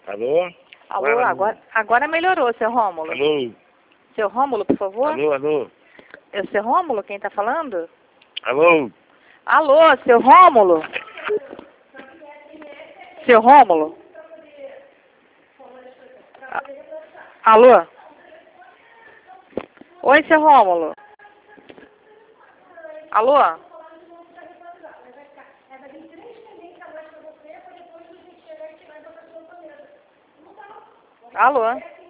Alô? Alô, agora melhorou, seu Rômulo. Alô? Seu Rômulo, por favor. Alô? É o seu Rômulo quem está falando? Alô? Alô, seu Rômulo? Seu Rômulo? Alô? Oi, seu Rômulo? Alô? Alô?